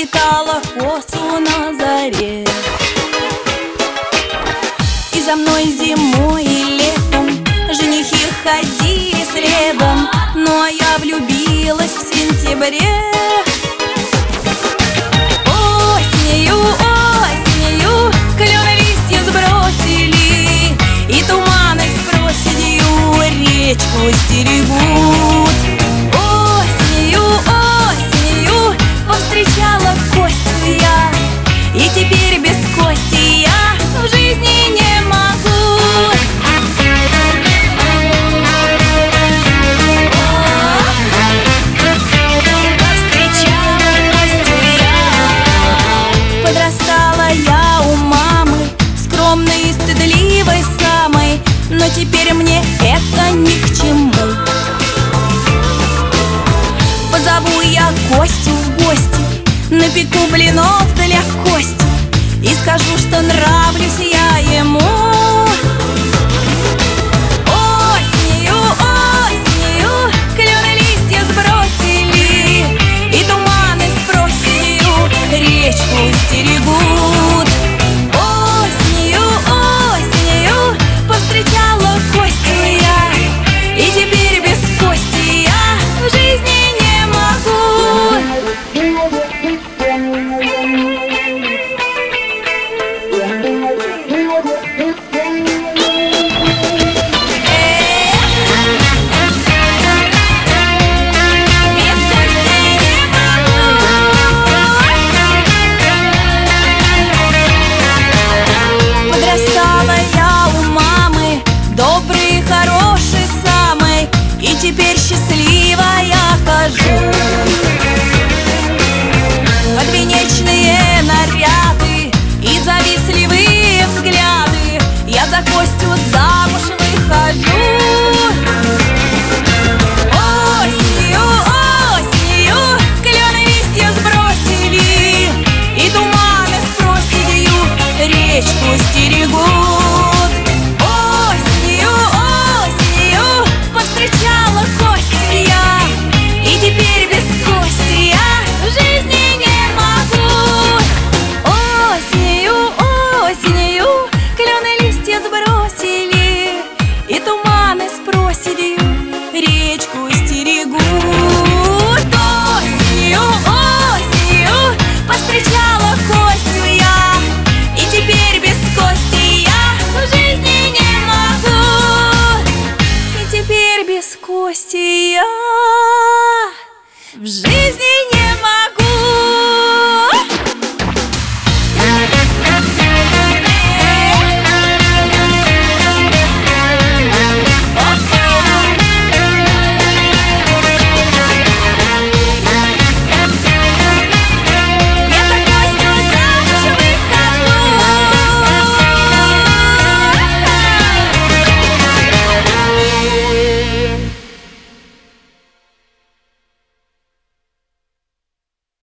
заплетала косу на заре. И за мной зимой и летом женихи ходили следом, ну а я влюбилась в сентябре. Осенью, осенью клены листья сбросили, и туманы с проседью речку стерегут. Осенью, осенью повстречала Костю я, и теперь без Кости я в жизни не могу. Повстречала Костю я. Подрастала я у мамы, скромной и стыдливой самой, но теперь мне это ни к чему. Позову я Костю в гости, напеку блинов для Кости и скажу, что нравлюсь я ему. Осенью, осенью клены листья сбросили, и туманы с проседью речку стерегут. Осенью, осенью повстречала Костю я, и теперь без Кости я в жизни не могу. Подрастала я у мамы, добрый и хороший самый, и теперь счастливая хожу. Подвенечные наряды и завистливые взгляды, я за Костю замуж выхожу. Осенью, осенью клены листья сбросили, и туманы с проседью речку стерегут.